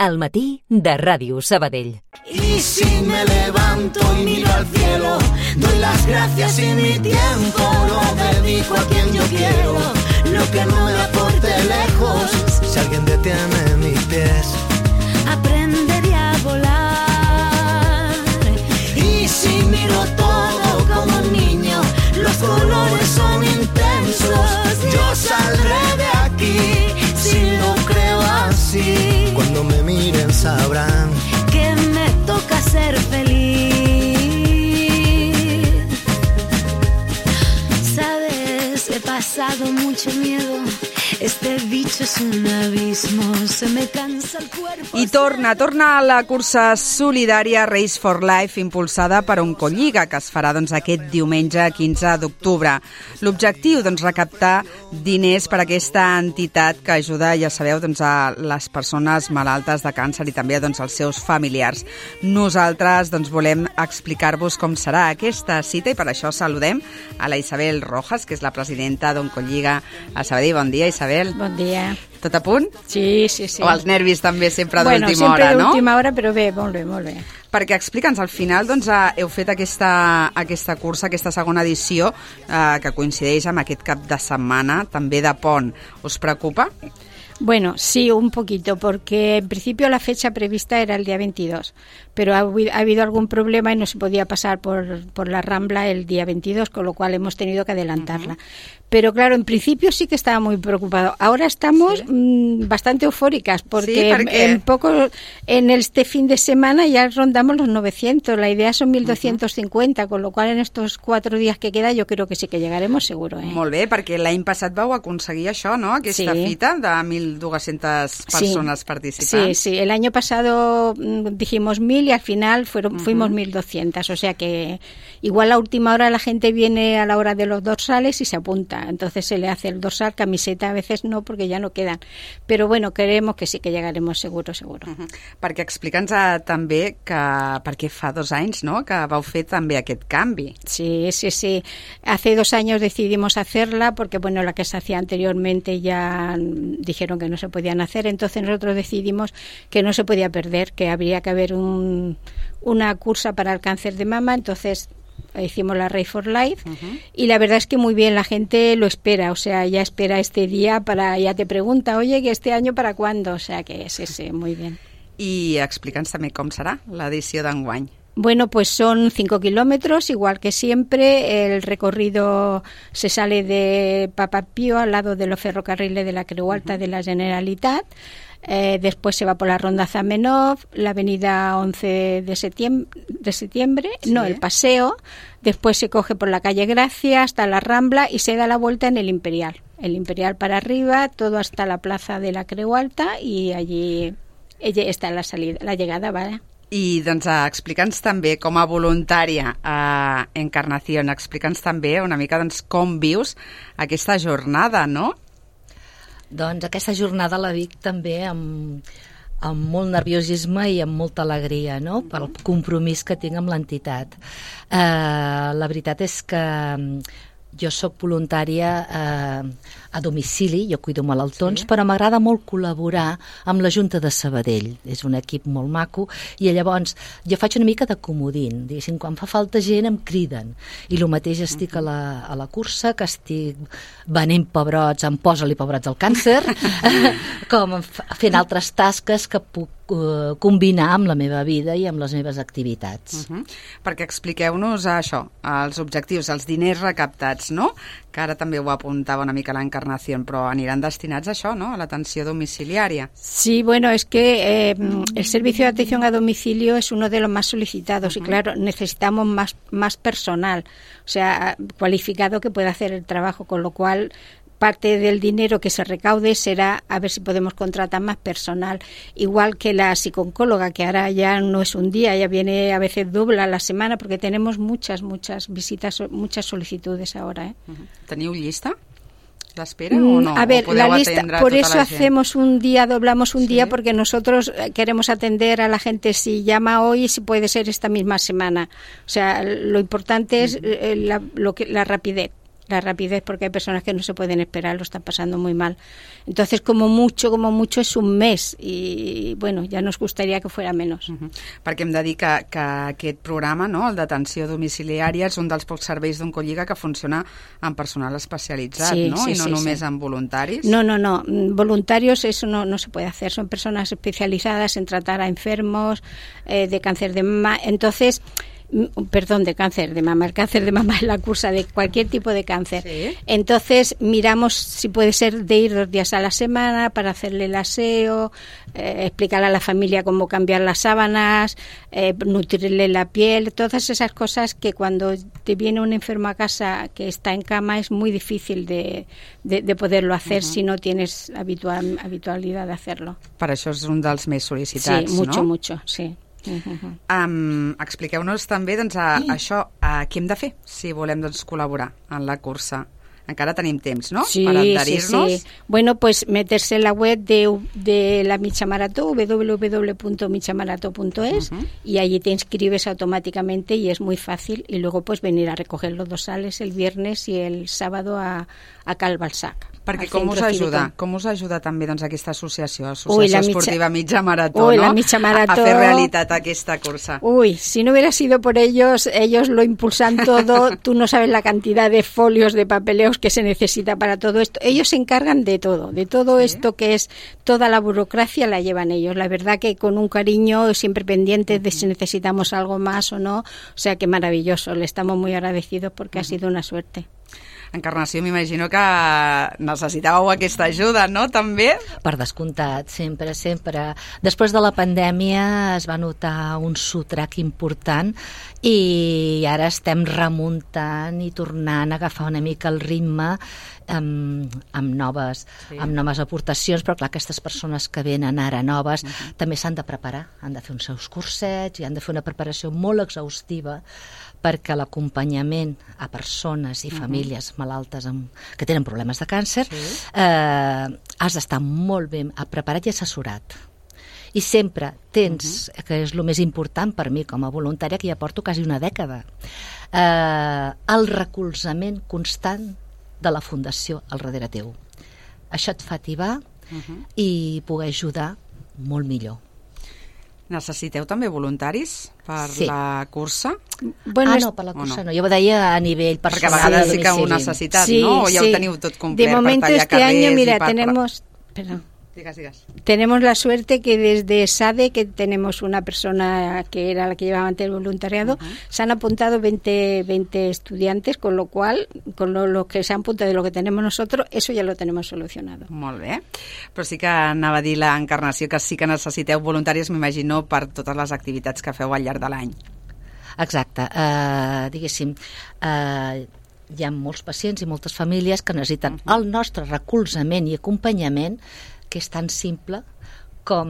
Al matí de Ràdio Sabadell. Y si me levanto y miro al cielo, doy las gracias y mi tiempo lo dedico a quien yo quiero. Lo que no me aporte lejos, si alguien detiene mis pies, aprenderé a volar. Y si miro todo como un niño, los colores son intensos. Yo saldré de aquí si lo creo así. Cuando me miren sabrán que me toca ser feliz. Sabes, he pasado mucho miedo. Este bicho és un abismo, se me cansa el cuerpo. I torna la cursa solidària Race for Life, impulsada per Oncolliga, que es farà aquest diumenge 15 d'octubre. L'objectiu, recaptar diners per a aquesta entitat que ajuda, ja sabeu, a les persones malaltes de càncer i també als seus familiars. Nosaltres volem explicar-vos com serà aquesta cita i per això saludem a la Isabel Rojas, que és la presidenta d'Oncolliga a Sabadell. Bon dia, Isabel. Bon dia. Tot a punt? Sí. O els nervis també sempre d'última hora, no? Bueno, sempre d'última hora, però bé, molt bé. Perquè explica'ns, al final heu fet aquesta cursa, aquesta segona edició, que coincideix amb aquest cap de setmana, també de pont. Us preocupa? Bueno, sí, un poquito, porque en principio la fecha prevista era el día 22, pero ha habido algún problema y no se podía pasar por la Rambla el día 22, con lo cual hemos tenido que adelantarla. Pero claro, en principio sí que estaba muy preocupado. Ahora estamos bastante eufóricas, porque en este fin de semana ya rondamos los 900. La idea son 1.250, con lo cual en estos 4 días que queda yo creo que sí que llegaremos seguro. Molt bé, perquè l'any passat vau aconseguir això, no? Aquesta fita de 1.200 personas participantes. Sí. El año pasado dijimos 1.000 y al final fuimos 1.200. O sea que igual a última hora la gente viene a la hora de los dorsales y se apunta. Entonces se le hace el dorsal, camiseta a veces no, porque ya no quedan. Pero bueno, creemos que sí que llegaremos seguro. Perquè explica'ns també que perquè fa 2 anys, no?, que vau fer també aquest canvi. Sí. Hace 2 años decidimos hacerla porque, bueno, la que se hacía anteriormente ya dijeron que no se podían hacer. Entonces nosotros decidimos que no se podía perder, que habría que haber una cursa para el cáncer de mama. Entonces hicimos la Race for Life y la verdad es que muy bien, la gente lo espera, o sea, ya espera este día ya te pregunta, oye, que este año para cuándo, o sea que sí, muy bien. I explica'ns també com serà l'edició d'enguany. Bueno, pues son 5 kilómetros, igual que siempre. El recorrido se sale de Papa Pío, al lado de los ferrocarriles de la Creu Alta de la Generalitat. Después se va por la Ronda Zamenhof, la avenida 11 de septiembre, el Paseo. Después se coge por la calle Gracia hasta la Rambla y se da la vuelta en el Imperial. El Imperial para arriba, todo hasta la plaza de la Creu Alta y allí está la salida, la llegada, ¿vale? I explica'ns també, com a voluntària a Encarnación, explica'ns també una mica com vius aquesta jornada, no? Doncs aquesta jornada la vic també amb molt nerviosisme i amb molta alegria, no?, pel compromís que tinc amb l'entitat. La veritat és que jo soc voluntària a domicili, jo cuido malaltons, però m'agrada molt col·laborar amb la Junta de Sabadell. És un equip molt maco i llavors jo faig una mica de comodín. Diguéssim, quan fa falta gent em criden. I el mateix estic a la cursa, que estic venent pebrots, em posa-li pebrots al càncer, com fent altres tasques que puc combinar amb la meva vida i amb les meves activitats. Perquè expliqueu-nos això, els objectius, els diners recaptats, no?, que ara també ho apuntava una mica l'Encarnació, però aniran destinats a això, no?, a l'atenció domiciliària. Sí, bueno, es que el servicio de atención a domicilio es uno de los más solicitados y claro, necesitamos más personal, o sea, cualificado que pueda hacer el trabajo, con lo cual parte del dinero que se recaude será a ver si podemos contratar más personal, igual que la psicooncóloga, que ahora ya no es un día, ya viene a veces doble a la semana, porque tenemos muchas visitas, muchas solicitudes ahora. ¿Teniu llista d'espera o no? A ver, la lista, por eso hacemos un día, doblamos un día, porque nosotros queremos atender a la gente si llama hoy, si puede ser esta misma semana. O sea, lo importante es la rapidez. la rapidez, porque hay personas que no se pueden esperar, lo están pasando muy mal. Entonces, como mucho es un mes, i bueno, ja nos gustaria que fuera menos. Perquè hem de dir que aquest programa, no, el d'atenció domiciliària, és un dels pocs serveis d'Oncolliga que funciona amb personal especialitzat, sí, no? Sí, I no només amb voluntaris. No. Voluntarios eso no se puede hacer. Son personas especializadas en tratar a enfermos de cáncer de mama. Entonces, de cáncer de mama. El cáncer de mama es la cursa de cualquier tipo de cáncer. ¿Sí? Entonces, miramos si puede ser de ir 2 días a la semana para hacerle el aseo, explicarle a la familia cómo cambiar las sábanas, nutrirle la piel, todas esas cosas que cuando te viene un enfermo a casa que está en cama es muy difícil de poderlo hacer si no tienes habitualidad de hacerlo. Per això és un dels més sol·licitats, sí, no? Mucho, sí. Expliqueu-nos també això, què hem de fer si volem col·laborar en la cursa. Encara tenim temps, ¿no? Sí, para adherirnos. Sí. Bueno, pues meterse en la web de la Mitja Marató, www.mitjamarató.es, y allí te inscribes automáticamente y es muy fácil. Y luego pues venir a recoger los dorsales el viernes y el sábado a Cal Balsac. Perquè com us ajuda també aquesta associació esportiva Mitja Marató, la Mitja Marató, a fer realitat aquesta cursa? Si no hubiera sido por ellos lo impulsan todo, tú no sabes la cantidad de folios, de papeleos que se necesita para todo esto. Ellos se encargan de todo ¿sí? Esto que es toda la burocracia la llevan ellos. La verdad que con un cariño, siempre pendientes de si necesitamos algo más o no, o sea que maravilloso, le estamos muy agradecidos porque ha sido una suerte. Encarnació, m'imagino que necessitàveu aquesta ajuda, no?, també? Per descomptat, sempre. Després de la pandèmia es va notar un sotrac important i ara estem remuntant i tornant a agafar una mica el ritme amb noves aportacions, però clar, aquestes persones que venen ara noves també s'han de preparar, han de fer uns seus cursets i han de fer una preparació molt exhaustiva perquè l'acompanyament a persones i famílies malaltes que tenen problemes de càncer has d'estar molt ben preparat i assessorat. I sempre tens, que és el més important per mi com a voluntària, que ja porto quasi una dècada, el recolzament constant de la Fundació al darrere teu. Això et fa ativar i poder ajudar molt millor. Necessiteu també voluntaris per la cursa? Bueno, no, per la cursa no. Jo ho deia a nivell personal. Perquè a vegades sí que ho necessitat, ¿no? O ja ho teniu tot complet de momento, per tallar carrers año, mira, i per... tenemos... Perdón. Tenemos la suerte que desde SADE, que tenemos una persona que era la que llevaba antes el voluntariado, se han apuntado 20 estudiantes, con lo cual, con lo que se han apuntado de lo que tenemos nosotros, eso ya lo tenemos solucionado. Molt bé. Però sí que anava a dir l'Encarnació que sí que necessiteu voluntaris, m'imagino, per totes les activitats que feu al llarg de l'any. Exacte. Diguéssim, hi ha molts pacients i moltes famílies que necessiten el nostre recolzament i acompanyament, que és tan simple com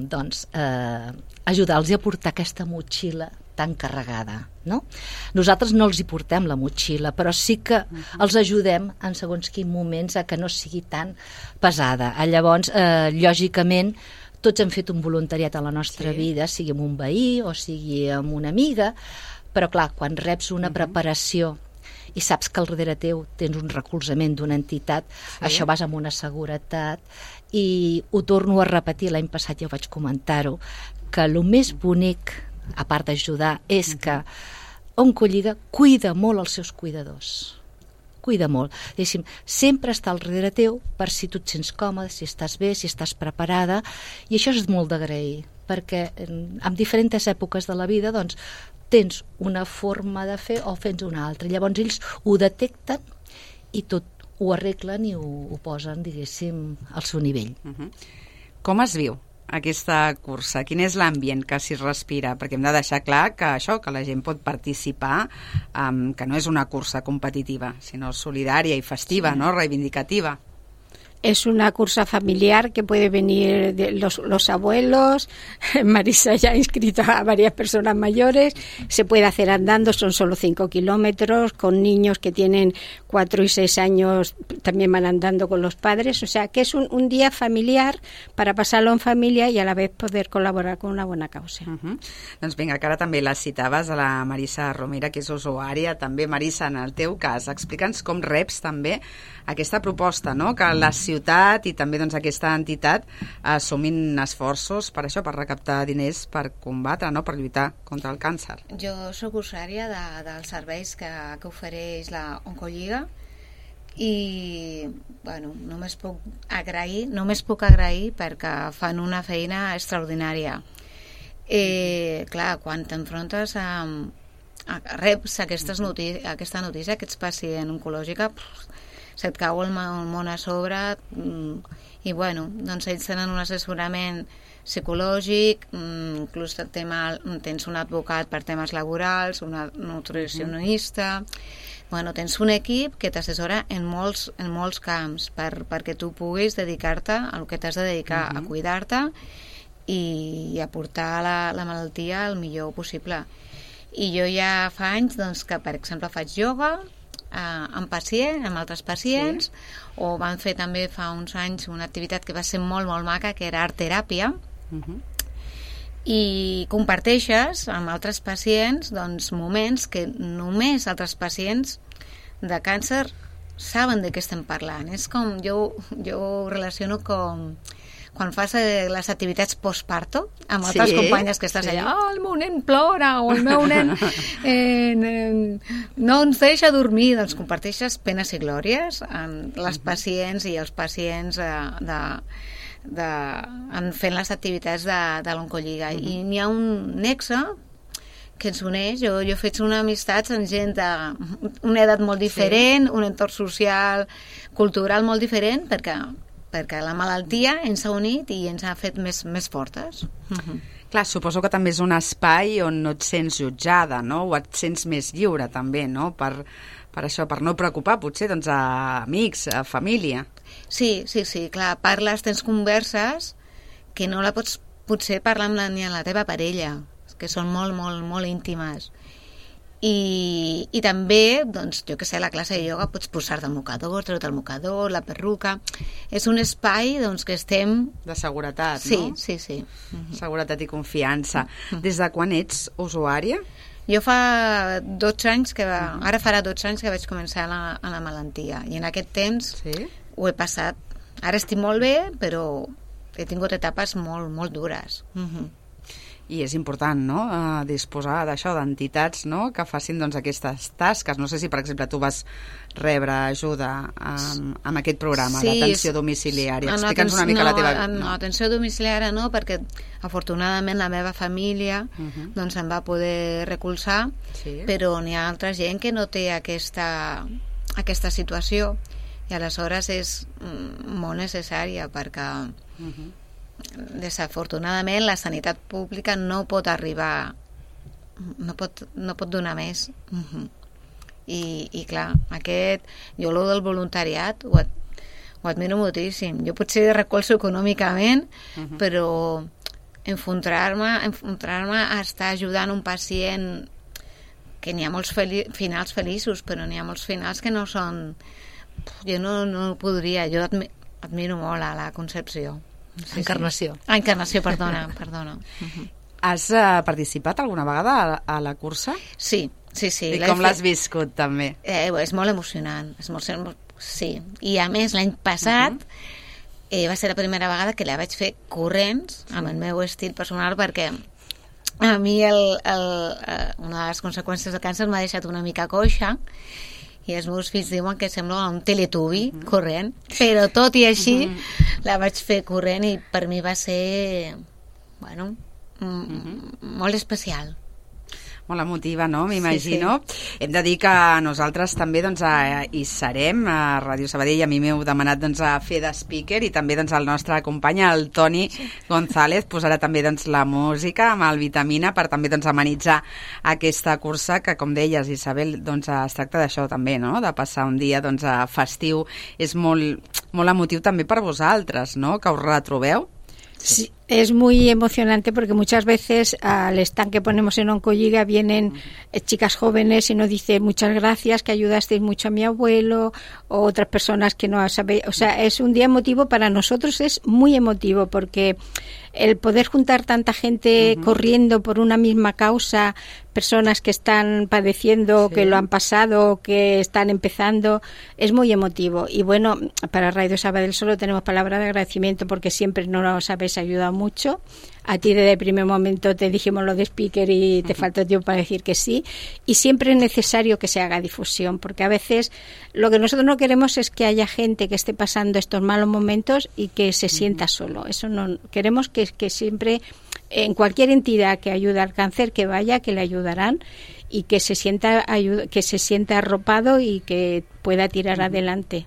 ajudar-los a portar aquesta motxilla tan carregada, no? Nosaltres no els hi portem la motxilla, però sí que els ajudem en segons quins moments a que no sigui tan pesada. Llavors, lògicament, tots hem fet un voluntariat a la nostra vida, sigui amb un veí o sigui amb una amiga, però clar, quan reps una preparació i saps que al darrere teu tens un recolzament d'una entitat, això vas amb una seguretat, i ho torno a repetir, l'any passat ja vaig comentar-ho, que el més bonic, a part d'ajudar, és que Oncolliga cuida molt els seus cuidadors. Cuida molt. Diguéssim, sempre està al darrere teu per si tu et sents còmode, si estàs bé, si estàs preparada, i això és molt d'agrair, perquè en diferents èpoques de la vida, doncs, tens una forma de fer o fes una altra. Llavors ells ho detecten i tot ho arreglen i ho posen, diguéssim, al seu nivell. Com es viu aquesta cursa? Quin és l'ambient que s'hi respira? Perquè hem de deixar clar que que la gent pot participar, que no és una cursa competitiva, sinó solidària i festiva, no? Reivindicativa. Es una cursa familiar que puede venir de los abuelos. Marisa ya ha inscrito a varias personas mayores. Se puede hacer andando, son solo 5 kilómetros, con niños que tienen 4 y 6 años también van andando con los padres. O sea, que es un día familiar para pasarlo en familia y a la vez poder colaborar con una buena causa. Doncs vinga, que ara també la citaves a la Marisa Romera, que és usuària. També, Marisa, en el teu cas, explica'ns com reps també aquesta proposta, no?, que la ciutat i també doncs, aquesta entitat assumin esforços per això, per recaptar diners per combatre, no?, per lluitar contra el càncer. Jo soc usuària dels serveis que ofereix la Oncolliga i bueno, només puc agrair perquè fan una feina extraordinària. Clar, quan t'enfrontes reps aquesta notícia, aquest pacient oncològica, se't cau el món a sobre i bueno, doncs ells tenen un assessorament psicològic, inclús tens un advocat per temes laborals, un nutricionista, bueno, tens un equip que t'assessora en molts camps perquè tu puguis dedicar-te al que t'has de dedicar, a cuidar-te i a portar la malaltia el millor possible. I jo ja fa anys doncs, que, per exemple, faig ioga amb altres pacients, o van fer també fa uns anys una activitat que va ser molt, molt maca, que era art teràpia, i comparteixes amb altres pacients doncs, moments que només altres pacients de càncer saben de què estem parlant. És com, jo ho relaciono com quan fas les activitats postparto amb altres companyes que estàs allà, el meu nen plora, o el meu nen no ens deixa dormir, doncs comparteixes penes i glòries amb les pacients i els pacients fent les activitats de l'Oncolliga. I n'hi ha un nexe que ens uneix. Jo he fet una amistat amb gent d'una edat molt diferent, un entorn social, cultural molt diferent, perquè la malaltia ens ha unit i ens ha fet més fortes. Clar, suposo que també és un espai on no et sents jutjada, no?, o et sents més lliure també, no?, per això, per no preocupar potser doncs, a amics, a família. Sí, clar, parles, tens converses que no la pots potser parlar ni amb la teva parella, que són molt, molt, molt íntimes. I també, doncs, jo que sé, a la classe de ioga pots posar-te el mocador, treure el mocador, la perruca. És un espai doncs, que estem... De seguretat, no? Sí. Seguretat i confiança. Des de quan ets usuària? Jo fa 12 anys ara farà 12 anys que vaig començar a la malaltia. I en aquest temps ho he passat. Ara estic molt bé, però he tingut etapes molt, molt dures. I és important, no?, disposar d'això, d'entitats, no?, que facin doncs, aquestes tasques. No sé si, per exemple, tu vas rebre ajuda amb aquest programa d'atenció domiciliària. Explica'ns una mica la teva... No, atenció domiciliària no, perquè afortunadament la meva família doncs, em va poder recolzar, però n'hi ha altra gent que no té aquesta situació i aleshores és molt necessària perquè... Desafortunadament la sanitat pública no pot arribar, no pot donar més. I clar, jo lo del voluntariat ho admiro moltíssim. Jo potser recolzo econòmicament, però enfrontar-me a estar ajudant un pacient que n'hi ha molts finals feliços, però n'hi ha molts finals que no són... Jo no podria, jo admiro molt a la Concepció. Encarnació. Encarnació, perdona. Has participat alguna vegada a la cursa? Sí. I com l'has viscut, també? És molt emocionant. Sí. I a més, l'any passat va ser la primera vegada que la vaig fer corrents, amb el meu estil personal, perquè a mi una de les conseqüències del càncer m'ha deixat una mica coixa, i els meus fills diuen que sembla un teletubi corrent, però tot i així la vaig fer corrent i per mi va ser molt especial. Molt emotiva, no? M'imagino. Hem de dir que nosaltres també doncs, hi serem a Ràdio Sabadell. A mi m'heu demanat doncs, a fer de speaker i també doncs, el nostre company, el Toni González, posarà també doncs, la música amb el Vitamina per també doncs, amenitzar aquesta cursa que, com deies, Isabel, doncs, es tracta d'això també, no? De passar un dia doncs, festiu. És molt molt emotiu també per vosaltres, no?, que us retrobeu. Sí, es muy emocionante porque muchas veces al stand que ponemos en Oncolliga vienen chicas jóvenes y nos dicen muchas gracias, que ayudasteis mucho a mi abuelo, o otras personas que no saben. O sea, es un día emotivo para nosotros, es muy emotivo porque el poder juntar tanta gente corriendo por una misma causa, personas que están padeciendo, que lo han pasado, que están empezando, es muy emotivo. Y bueno, para Radio Sabadell solo tenemos palabras de agradecimiento porque siempre nos habéis ayudado mucho. A ti desde el primer momento te dijimos lo de speaker y te faltó tiempo para decir que sí. Y siempre es necesario que se haga difusión, porque a veces lo que nosotros no queremos es que haya gente que esté pasando estos malos momentos y que se sienta solo. Eso no queremos, que siempre, en cualquier entidad que ayude al cáncer, que vaya, que le ayudarán y que se sienta arropado y que pueda tirar adelante.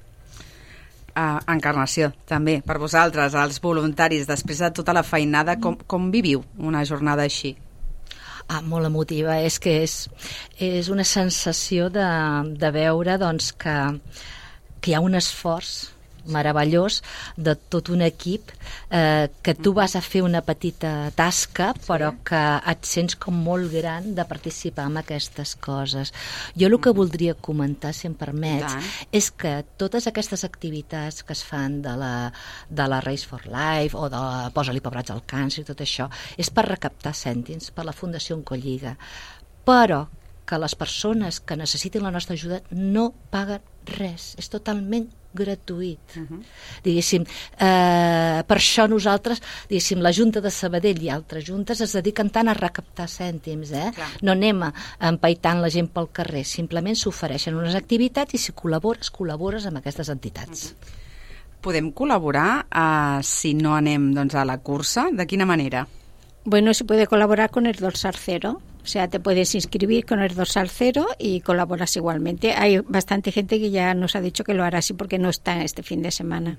Encarnació, també, per vosaltres, els voluntaris, després de tota la feinada, com viviu una jornada així? Molt emotiva, és que és una sensació de veure doncs, que hi ha un esforç meravellós de tot un equip, que tu vas a fer una petita tasca, però que et sents com molt gran de participar en aquestes coses. Jo el que voldria comentar, si em permets, és que totes aquestes activitats que es fan de la Race for Life o de Posa-li Pebrots al càncer i tot això, és per recaptar cèntims per la Fundació Oncolliga, però que les persones que necessitin la nostra ajuda no paguen res, és totalment gratuït. Diguéssim, per això nosaltres, diguéssim, la Junta de Sabadell i altres juntes es dediquen tant a recaptar cèntims, no anem empaitant la gent pel carrer, simplement s'ofereixen unes activitats i si col·labores amb aquestes entitats. Podem col·laborar si no anem a la cursa? De quina manera? Bueno, se puede colaborar con el dorsal 0. O sea, te puedes inscribir con el dorsal 0 y colaboras igualmente. Hay bastante gente que ya nos ha dicho que lo hará así porque no está este fin de semana.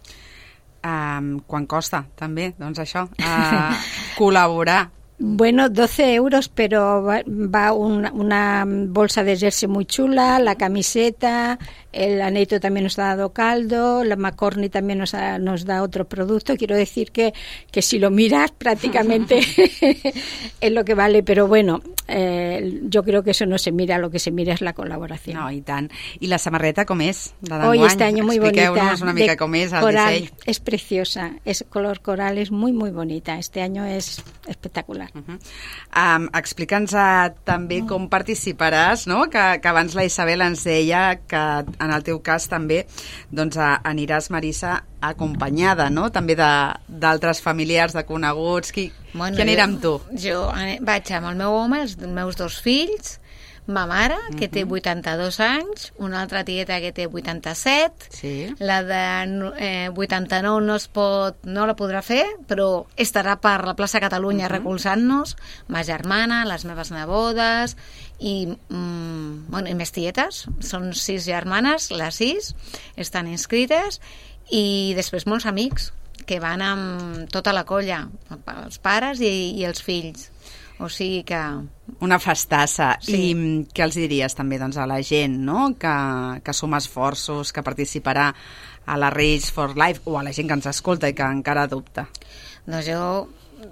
Quan costa, també, doncs això, col·laborar? Bueno, 12 euros, pero va una bolsa de jersey muy chula, la camiseta, el Aneto también nos ha dado caldo, la McCorney también nos da otro producto. Quiero decir que si lo miras prácticamente es lo que vale, pero bueno, yo creo que eso no se mira, lo que se mira es la colaboración. No, i tant. I la samarreta com és? Hoy este año muy bonita. Expliqueu-nos una mica com és el coral, disseny. Es preciosa, es color coral, es muy muy bonita. Este año es espectacular. Explica'ns també com participaràs, no? Que abans la Isabel ens deia que en el teu cas també aniràs, Marisa, acompanyada, no? També d'altres familiars, de coneguts. Qui anirà amb tu? Jo vaig amb el meu home, els meus 2 fills, ma mare, que té 82 anys, una altra tieta que té 87, la de 89 no la podrà fer, però estarà per la plaça Catalunya recolzant-nos, ma germana, les meves nebodes i més tietes, són 6 germanes, les 6 estan inscrites, i després molts amics que van amb tota la colla, els pares i els fills. O sigui que... Una festassa. Sí. I què els diries també a la gent, no? Que suma esforços, que participarà a la Race for Life, o a la gent que ens escolta i que encara dubta? Doncs jo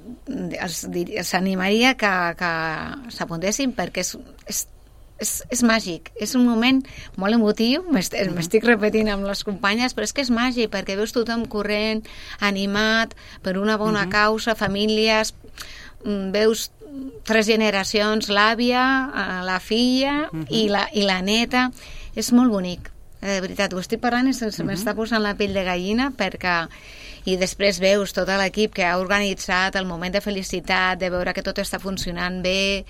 els animaria que s'apuntessin, perquè és màgic, és un moment molt emotiu, m'estic repetint amb les companyes, però és que és màgic, perquè veus tothom corrent, animat, per una bona causa, famílies, veus 3 generacions, l'àvia, la filla i la neta. És molt bonic, de veritat, ho estic parlant i se'm està posant la pell de gallina, perquè... I després veus tot l'equip que ha organitzat el moment de felicitat, de veure que tot està funcionant bé.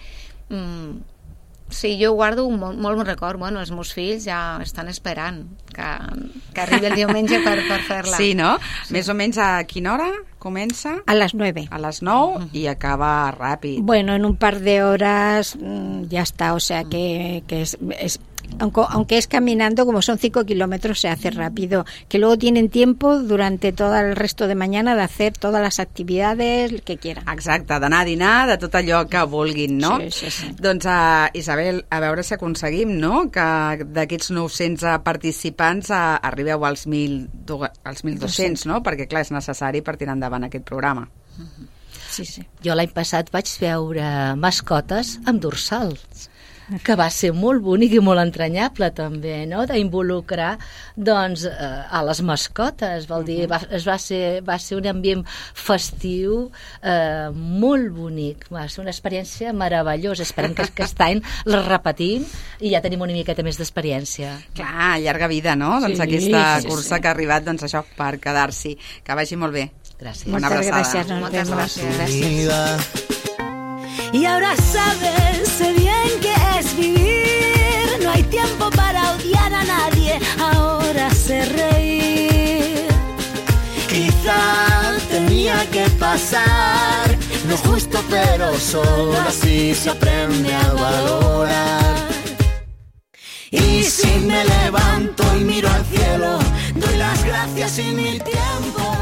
Sí, jo guardo un molt bon record. Bueno, els meus fills ja estan esperant que arribi el diumenge per fer-la. Sí, no? Sí. Més o menys a quina hora comença? A las 9. A las 9 y acaba rápido. Bueno, en un par de horas ya está, o sea que es aunque es caminando, como son 5 kilómetros, se hace rápido. Que luego tienen tiempo durante todo el resto de mañana de hacer todas las actividades que quieran. Exacte, d'anar a dinar, de tot allò que vulguin, no? Sí. Doncs, Isabel, a veure si aconseguim, no?, que d'aquests 900 participants arribeu als 1.200, no?, perquè, clar, és necessari per tirar endavant aquest programa. Sí. Jo l'any passat vaig veure mascotes amb dorsals, que va ser molt bonic i molt entranyable també, no?, d'involucrar doncs a les mascotes, vol dir, va ser un ambient festiu molt bonic, va ser una experiència meravellosa. Esperem que aquest any la repetim i ja tenim una miqueta més d'experiència. Clar, llarga vida, no?, doncs aquesta cursa que ha arribat, doncs això, per quedar-s'hi. Que vagi molt bé. Gràcies. Una abraçada. Moltes gràcies. Y ahora sabes, sé bien que es vivir. No hay tiempo para odiar a nadie, ahora sé reír. Quizá tenía que pasar, no es justo pero solo así se aprende a valorar. Y si me levanto y miro al cielo, doy las gracias y mi tiempo